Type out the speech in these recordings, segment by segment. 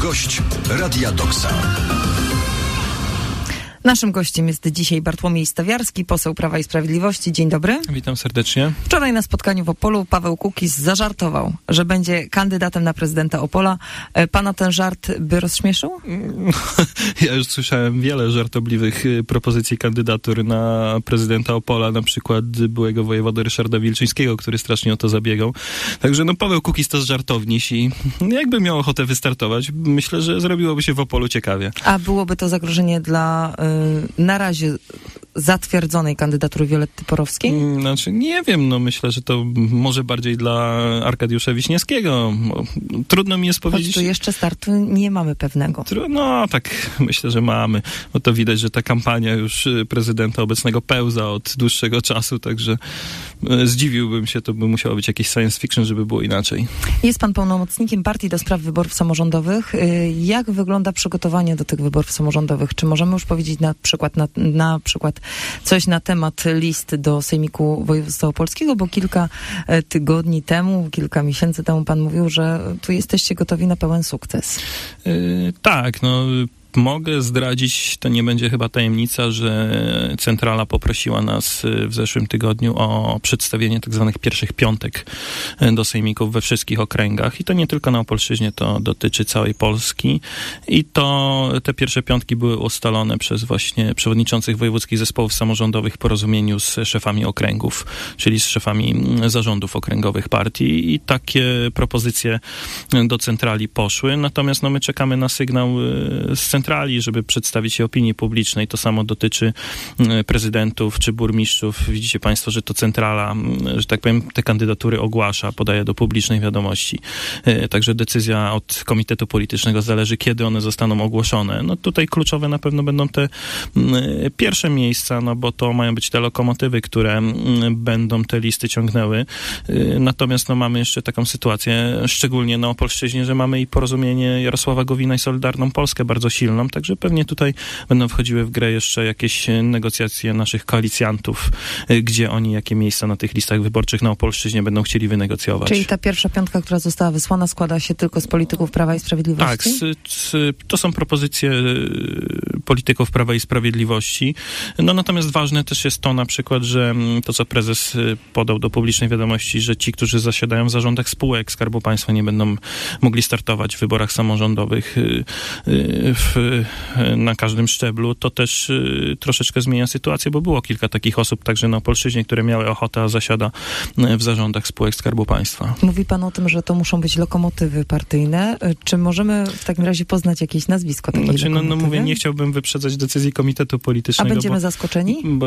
Gość Radia Doksa. Naszym gościem jest dzisiaj Bartłomiej Stawiarski, poseł Prawa i Sprawiedliwości. Dzień dobry. Witam serdecznie. Wczoraj na spotkaniu w Opolu Paweł Kukiz zażartował, że będzie kandydatem na prezydenta Opola. Pana ten żart by rozśmieszył? Ja już słyszałem wiele żartobliwych propozycji kandydatur na prezydenta Opola, na przykład byłego wojewody Ryszarda Wilczyńskiego, który strasznie o to zabiegał. Także Paweł Kukiz to żartowniś i jakby miał ochotę wystartować, myślę, że zrobiłoby się w Opolu ciekawie. A byłoby to zagrożenie dla na razie zatwierdzonej kandydatury Violetty Porowskiej? Znaczy, nie wiem, myślę, że to może bardziej dla Arkadiusza Wiśniewskiego. Trudno mi jest powiedzieć. Choć tu jeszcze startu nie mamy pewnego. Tak, myślę, że mamy. Bo to widać, że ta kampania już prezydenta obecnego pełza od dłuższego czasu, także zdziwiłbym się, to by musiało być jakieś science fiction, żeby było inaczej. Jest pan pełnomocnikiem partii do spraw wyborów samorządowych. Jak wygląda przygotowanie do tych wyborów samorządowych? Czy możemy już powiedzieć na przykład coś na temat list do Sejmiku Województwa Opolskiego, bo kilka tygodni temu, kilka miesięcy temu pan mówił, że tu jesteście gotowi na pełen sukces. Tak, mogę zdradzić, to nie będzie chyba tajemnica, że centrala poprosiła nas w zeszłym tygodniu o przedstawienie tak zwanych pierwszych piątek do sejmików we wszystkich okręgach. I to nie tylko na Opolszczyźnie, to dotyczy całej Polski. I te pierwsze piątki były ustalone przez właśnie przewodniczących wojewódzkich zespołów samorządowych w porozumieniu z szefami okręgów, czyli z szefami zarządów okręgowych partii. I takie propozycje do centrali poszły. Natomiast my czekamy na sygnał z centrali, żeby przedstawić się opinii publicznej. To samo dotyczy prezydentów czy burmistrzów. Widzicie państwo, że to centrala, że tak powiem, te kandydatury ogłasza, podaje do publicznej wiadomości. Także decyzja od Komitetu Politycznego zależy, kiedy one zostaną ogłoszone. Tutaj kluczowe na pewno będą te pierwsze miejsca, bo to mają być te lokomotywy, które będą te listy ciągnęły. Natomiast mamy jeszcze taką sytuację, szczególnie na Opolszczyźnie, że mamy i porozumienie Jarosława Gowina i Solidarną Polskę bardzo silną. Także pewnie tutaj będą wchodziły w grę jeszcze jakieś negocjacje naszych koalicjantów, gdzie oni jakie miejsca na tych listach wyborczych na Opolszczyźnie będą chcieli wynegocjować. Czyli ta pierwsza piątka, która została wysłana, składa się tylko z polityków Prawa i Sprawiedliwości? Tak, to są propozycje polityków Prawa i Sprawiedliwości. Natomiast ważne też jest to na przykład, że to, co prezes podał do publicznej wiadomości, że ci, którzy zasiadają w zarządach spółek Skarbu Państwa, nie będą mogli startować w wyborach samorządowych na każdym szczeblu, to też troszeczkę zmienia sytuację, bo było kilka takich osób także na Opolszczyźnie, które miały ochotę, a zasiada w zarządach spółek Skarbu Państwa. Mówi pan o tym, że to muszą być lokomotywy partyjne. Czy możemy w takim razie poznać jakieś nazwisko takiej lokomotywy? Mówię, nie chciałbym wyprzedzać decyzji Komitetu Politycznego. A będziemy zaskoczeni? Bo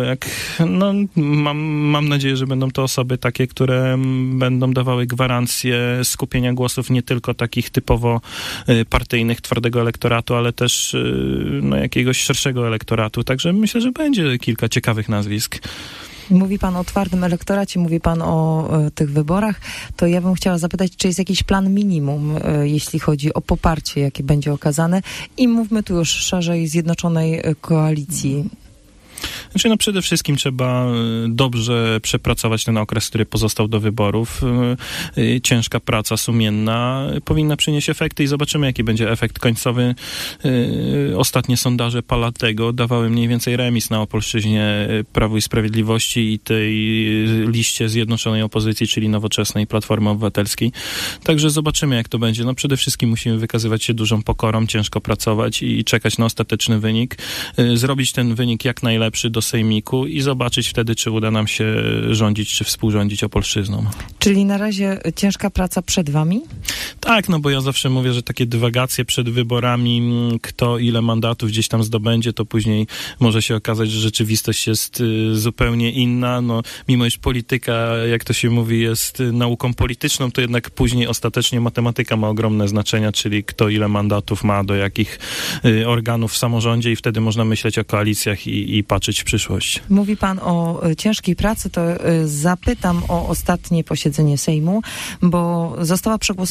mam nadzieję, że będą to osoby takie, które będą dawały gwarancję skupienia głosów nie tylko takich typowo partyjnych, twardego elektoratu, ale też jakiegoś szerszego elektoratu. Także myślę, że będzie kilka ciekawych nazwisk. Mówi pan o twardym elektoracie, mówi pan o tych wyborach, to ja bym chciała zapytać, czy jest jakiś plan minimum, jeśli chodzi o poparcie, jakie będzie okazane, i mówmy tu już szerzej Zjednoczonej Koalicji. Przede wszystkim trzeba dobrze przepracować ten okres, który pozostał do wyborów. Ciężka praca sumienna powinna przynieść efekty i zobaczymy, jaki będzie efekt końcowy. Ostatnie sondaże Palatego dawały mniej więcej remis na Opolszczyźnie Prawu i Sprawiedliwości i tej liście zjednoczonej opozycji, czyli Nowoczesnej Platformy Obywatelskiej. Także zobaczymy, jak to będzie. Przede wszystkim musimy wykazywać się dużą pokorą, ciężko pracować i czekać na ostateczny wynik. Zrobić ten wynik jak najlepszy do Sejmiku i zobaczyć wtedy, czy uda nam się rządzić, czy współrządzić Opolszczyzną. Czyli na razie ciężka praca przed wami? Tak, bo ja zawsze mówię, że takie dywagacje przed wyborami, kto ile mandatów gdzieś tam zdobędzie, to później może się okazać, że rzeczywistość jest zupełnie inna. Mimo iż polityka, jak to się mówi, jest nauką polityczną, to jednak później ostatecznie matematyka ma ogromne znaczenia, czyli kto ile mandatów ma, do jakich organów w samorządzie i wtedy można myśleć o koalicjach i patrzeć w przyszłość. Mówi pan o ciężkiej pracy, to zapytam o ostatnie posiedzenie Sejmu, bo została przegłosowana przez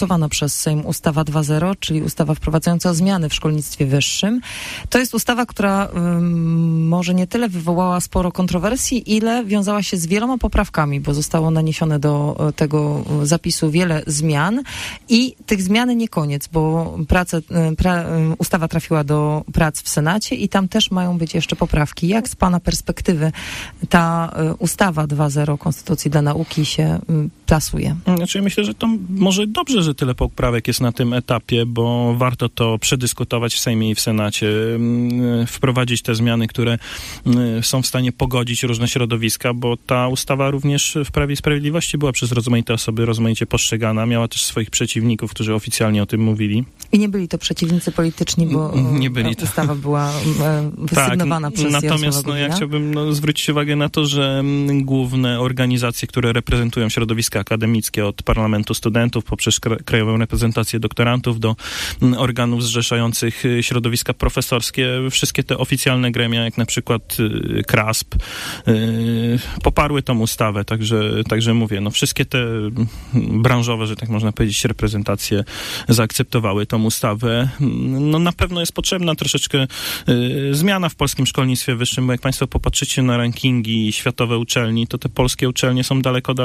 przez Sejm ustawa 2.0, czyli ustawa wprowadzająca zmiany w szkolnictwie wyższym. To jest ustawa, która może nie tyle wywołała sporo kontrowersji, ile wiązała się z wieloma poprawkami, bo zostało naniesione do tego zapisu wiele zmian i tych zmian nie koniec, bo ustawa trafiła do prac w Senacie i tam też mają być jeszcze poprawki. Jak z pana perspektywy ta ustawa 2.0 Konstytucji dla nauki się plasuje? Znaczy, myślę, że to może dobrze, że tyle poprawek jest na tym etapie, bo warto to przedyskutować w Sejmie i w Senacie, wprowadzić te zmiany, które są w stanie pogodzić różne środowiska, bo ta ustawa również w Prawie i Sprawiedliwości była przez rozmaite osoby rozmaicie postrzegana. Miała też swoich przeciwników, którzy oficjalnie o tym mówili. I nie byli to przeciwnicy polityczni, bo nie byli ustawa była wysygnowana przez Natomiast ja chciałbym zwrócić uwagę na to, że główne organizacje, które reprezentują środowiska akademickie, od Parlamentu Studentów poprzez Krajową Reprezentację Doktorantów do organów zrzeszających środowiska profesorskie, wszystkie te oficjalne gremia, jak na przykład KRASP, poparły tą ustawę, także mówię, wszystkie te branżowe, że tak można powiedzieć, reprezentacje zaakceptowały tą ustawę. Na pewno jest potrzebna troszeczkę zmiana w polskim szkolnictwie wyższym, bo jak państwo popatrzycie na rankingi światowe uczelni, to te polskie uczelnie są daleko.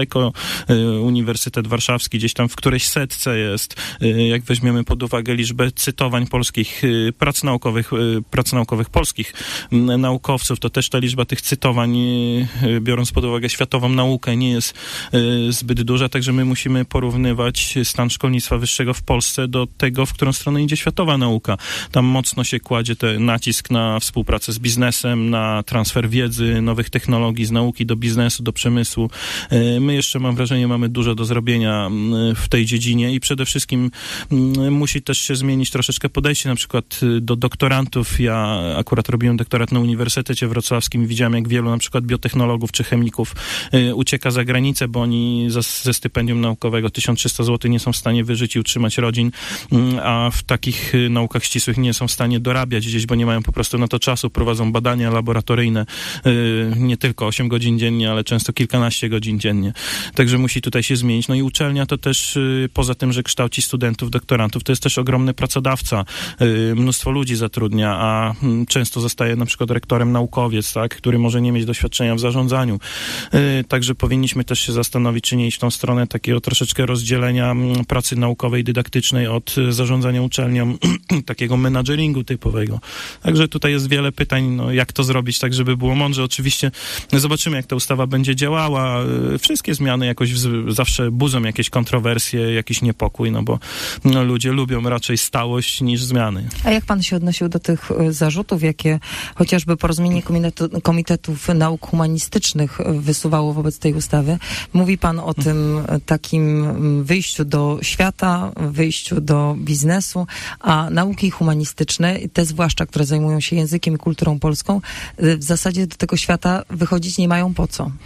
Uniwersytet Warszawski gdzieś tam w którejś setce jest. Jak weźmiemy pod uwagę liczbę cytowań polskich prac naukowych polskich naukowców, to też ta liczba tych cytowań, biorąc pod uwagę światową naukę, nie jest zbyt duża, także my musimy porównywać stan szkolnictwa wyższego w Polsce do tego, w którą stronę idzie światowa nauka. Tam mocno się kładzie nacisk na współpracę z biznesem, na transfer wiedzy, nowych technologii z nauki do biznesu, do przemysłu. My jeszcze, mam wrażenie, mamy dużo do zrobienia w tej dziedzinie i przede wszystkim musi też się zmienić troszeczkę podejście na przykład do doktorantów. Ja akurat robiłem doktorat na Uniwersytecie Wrocławskim i widziałem, jak wielu na przykład biotechnologów czy chemików ucieka za granicę, bo oni ze stypendium naukowego 1300 zł nie są w stanie wyżyć i utrzymać rodzin, a w takich naukach ścisłych nie są w stanie dorabiać gdzieś, bo nie mają po prostu na to czasu, prowadzą badania laboratoryjne nie tylko 8 godzin dziennie, ale często kilkanaście godzin dziennie. Także musi tutaj się zmienić. I uczelnia to też, poza tym, że kształci studentów, doktorantów, to jest też ogromny pracodawca. Mnóstwo ludzi zatrudnia, a często zostaje na przykład rektorem naukowiec, tak, który może nie mieć doświadczenia w zarządzaniu. Także powinniśmy też się zastanowić, czy nie iść w tą stronę takiego troszeczkę rozdzielenia pracy naukowej, dydaktycznej od zarządzania uczelnią, takiego menadżeringu typowego. Także tutaj jest wiele pytań, jak to zrobić tak, żeby było mądrze. Oczywiście zobaczymy, jak ta ustawa będzie działała. Wszystkie zmiany jakoś zawsze budzą jakieś kontrowersje, jakiś niepokój, bo ludzie lubią raczej stałość niż zmiany. A jak pan się odnosił do tych zarzutów, jakie chociażby Porozumienie Komitetów Nauk Humanistycznych wysuwało wobec tej ustawy? Mówi pan o tym takim wyjściu do świata, wyjściu do biznesu, a nauki humanistyczne, te zwłaszcza, które zajmują się językiem i kulturą polską, w zasadzie do tego świata wychodzić nie mają po co.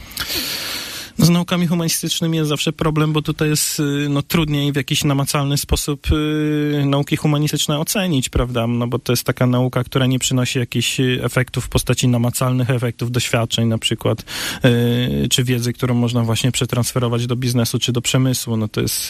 Z naukami humanistycznymi jest zawsze problem, bo tutaj jest trudniej w jakiś namacalny sposób nauki humanistyczne ocenić, prawda? Bo to jest taka nauka, która nie przynosi jakichś efektów w postaci namacalnych efektów, doświadczeń na przykład, czy wiedzy, którą można właśnie przetransferować do biznesu, czy do przemysłu.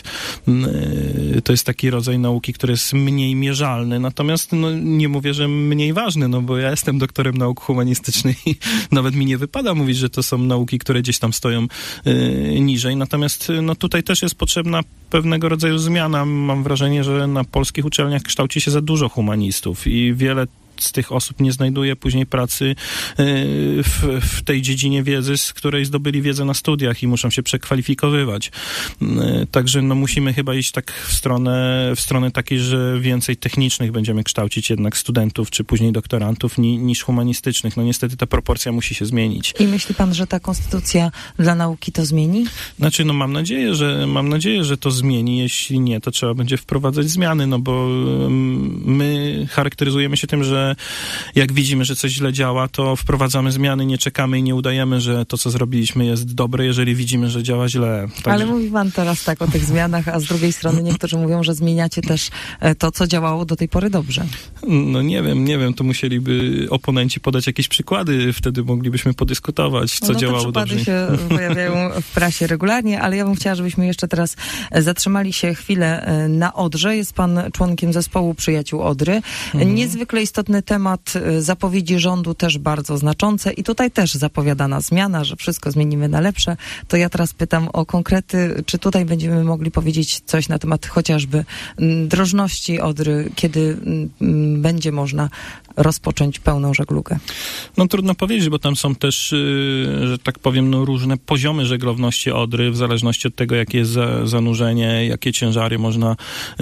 To jest taki rodzaj nauki, który jest mniej mierzalny, natomiast nie mówię, że mniej ważny, bo ja jestem doktorem nauk humanistycznych i nawet mi nie wypada mówić, że to są nauki, które gdzieś tam stoją niżej. Natomiast tutaj też jest potrzebna pewnego rodzaju zmiana. Mam wrażenie, że na polskich uczelniach kształci się za dużo humanistów i wiele z tych osób nie znajduje później pracy w tej dziedzinie wiedzy, z której zdobyli wiedzę na studiach i muszą się przekwalifikowywać. Także musimy chyba iść tak w stronę takiej, że więcej technicznych będziemy kształcić jednak studentów, czy później doktorantów, niż humanistycznych. Niestety ta proporcja musi się zmienić. I myśli pan, że ta konstytucja dla nauki to zmieni? Znaczy, mam nadzieję, że to zmieni. Jeśli nie, to trzeba będzie wprowadzać zmiany, bo my charakteryzujemy się tym, że że jak widzimy, że coś źle działa, to wprowadzamy zmiany, nie czekamy i nie udajemy, że to, co zrobiliśmy, jest dobre, jeżeli widzimy, że działa źle. Także... Ale mówi pan teraz tak o tych zmianach, a z drugiej strony niektórzy mówią, że zmieniacie też to, co działało do tej pory dobrze. No nie wiem, to musieliby oponenci podać jakieś przykłady, wtedy moglibyśmy podyskutować, co działało dobrze. Te przykłady się pojawiają w prasie regularnie, ale ja bym chciała, żebyśmy jeszcze teraz zatrzymali się chwilę na Odrze. Jest pan członkiem zespołu Przyjaciół Odry. Niezwykle istotny temat, zapowiedzi rządu też bardzo znaczące i tutaj też zapowiadana zmiana, że wszystko zmienimy na lepsze. To ja teraz pytam o konkrety, czy tutaj będziemy mogli powiedzieć coś na temat chociażby drożności Odry, kiedy będzie można rozpocząć pełną żeglugę? No trudno powiedzieć, bo tam są też, że tak powiem, różne poziomy żeglowności Odry, w zależności od tego, jakie jest zanurzenie, jakie ciężary można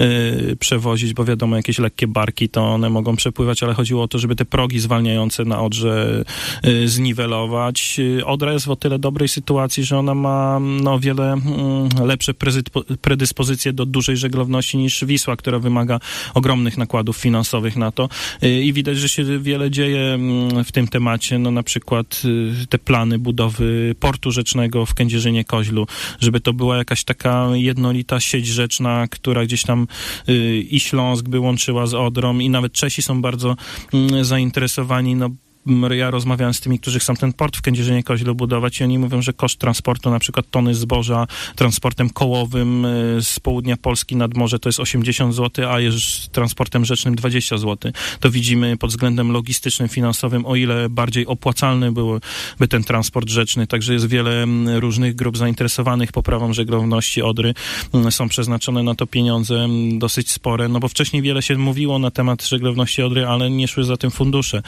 przewozić, bo wiadomo, jakieś lekkie barki, to one mogą przepływać, ale chodziło o to, żeby te progi zwalniające na Odrze zniwelować. Odra jest w o tyle dobrej sytuacji, że ona ma o wiele lepsze predyspozycje do dużej żeglowności niż Wisła, która wymaga ogromnych nakładów finansowych na to i widać, że się wiele dzieje w tym temacie, no na przykład te plany budowy portu rzecznego w Kędzierzynie-Koźlu, żeby to była jakaś taka jednolita sieć rzeczna, która gdzieś tam i Śląsk by łączyła z Odrą i nawet Czesi są bardzo zainteresowani, no ja rozmawiałem z tymi, którzy chcą ten port w Kędzierzynie-Koźlu budować i oni mówią, że koszt transportu, na przykład tony zboża transportem kołowym z południa Polski nad morze to jest 80 zł, a jest transportem rzecznym 20 zł. To widzimy pod względem logistycznym, finansowym, o ile bardziej opłacalny byłby ten transport rzeczny. Także jest wiele różnych grup zainteresowanych poprawą żeglowności Odry. Są przeznaczone na to pieniądze dosyć spore, no bo wcześniej wiele się mówiło na temat żeglowności Odry, ale nie szły za tym fundusze.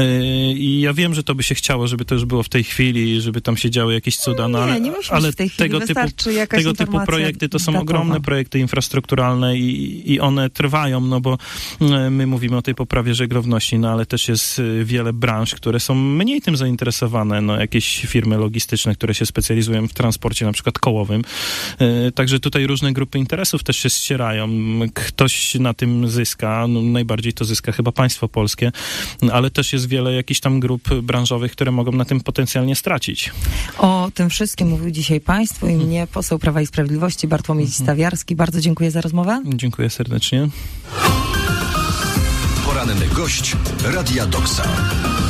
I ja wiem, że to by się chciało, żeby to już było w tej chwili, żeby tam się działy jakieś cuda, no, nie ale w tej chwili tego typu projekty to są datowa. Ogromne projekty infrastrukturalne i one trwają, no bo my mówimy o tej poprawie żeglowności, no ale też jest wiele branż, które są mniej tym zainteresowane, no jakieś firmy logistyczne, które się specjalizują w transporcie na przykład kołowym. Także tutaj różne grupy interesów też się ścierają. Ktoś na tym zyska, no najbardziej to zyska chyba państwo polskie, ale też jest wiele jakichś tam grup branżowych, które mogą na tym potencjalnie stracić. O tym wszystkim mówił dzisiaj państwu i mnie poseł Prawa i Sprawiedliwości Bartłomiej Stawiarski. Bardzo dziękuję za rozmowę. Dziękuję serdecznie. Poranny gość Radia Doksa.